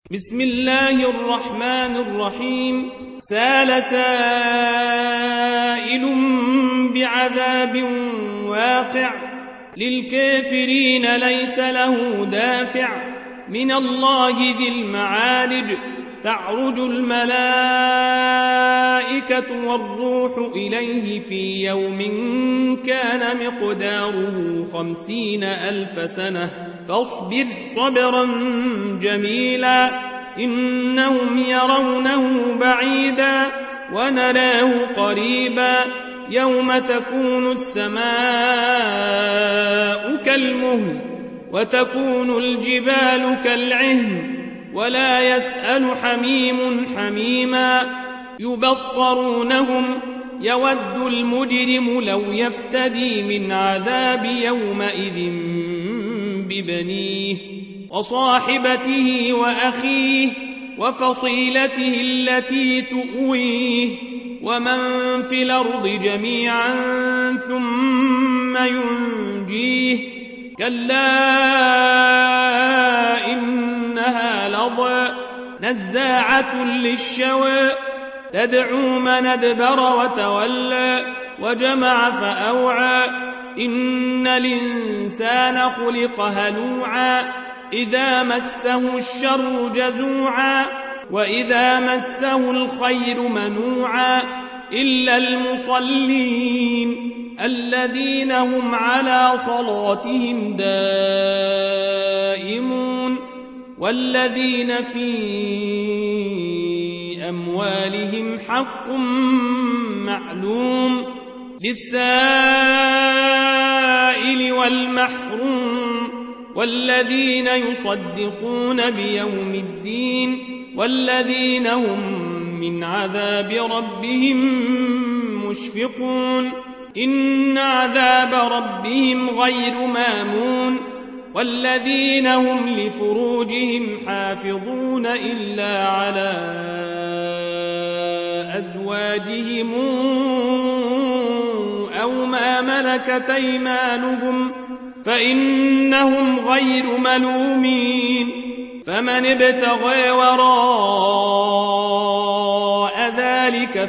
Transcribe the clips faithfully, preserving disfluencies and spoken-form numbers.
بسم الله الرحمن الرحيم. سال سائل بعذاب واقع للكافرين ليس له دافع من الله ذي المعارج تعرج الملائكة والروح إليه في يوم كان مقداره خمسين ألف سنة فاصبر صبرا جميلا إنهم يرونه بعيدا ونراه قريبا يوم تكون السماء كالمهل وتكون الجبال كالعهن ولا يسأل حميم حميما يبصرونهم يود المجرم لو يفتدي من عذاب يومئذ ببنيه وصاحبته وأخيه وفصيلته التي تؤويه ومن في الأرض جميعا ثم ينجيه كلا إنها لظى نزاعة للشوى تدعو من أدبر وتولى وجمع فأوعى إن الإنسان خلق هلوعا إذا مسه الشر جزوعا وإذا مسه الخير منوعا إلا المصلين الذين هم على صلاتهم دائمون والذين في أموالهم حق معلوم للسائل والمحروم والذين يصدقون بيوم الدين والذين هم من عذاب ربهم مشفقون إن عذاب ربهم غير مامون والذين هم لفروجهم حافظون إلا على أزواجهم أو ما ملكت أيمانهم فإنهم غير ملومين فمن ابتغى وراء ذلك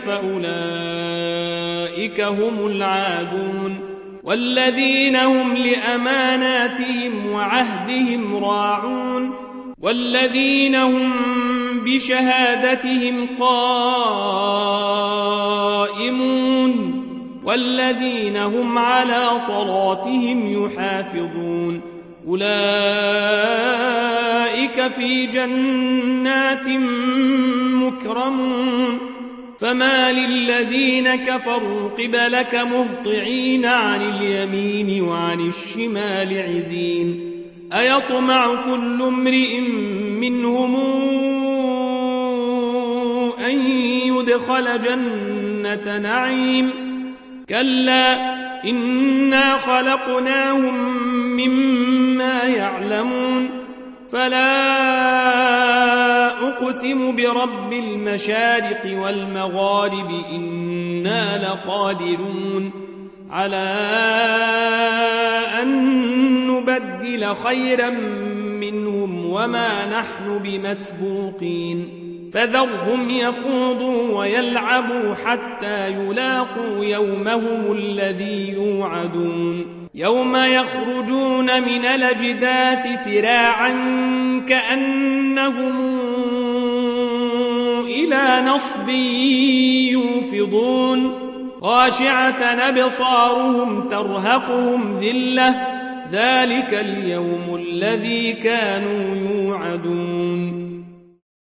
فأولئك هم العادون والذين هم لأماناتهم وعهدهم راعون والذين هم بشهادتهم قائمون والذين هم على صلاتهم يحافظون أولئك في جنات مكرمون فما للذين كفروا قبلك مهطعين عن اليمين وعن الشمال عزين أيطمع كل امرئ منهم أن يدخل جنة نعيم كلا إنا خلقناهم مما يعلمون فلا أقسم برب المشارق والمغارب إنا لقادرون على أن نبدل خيرا منهم وما نحن بمسبوقين فذرهم يخوضوا ويلعبوا حتى يلاقوا يومهم الذي يوعدون يوم يخرجون من الأجداث سراعا كأنهم إلى نصب يوفضون خاشعة أبصارهم ترهقهم ذلة ذلك اليوم الذي كانوا يوعدون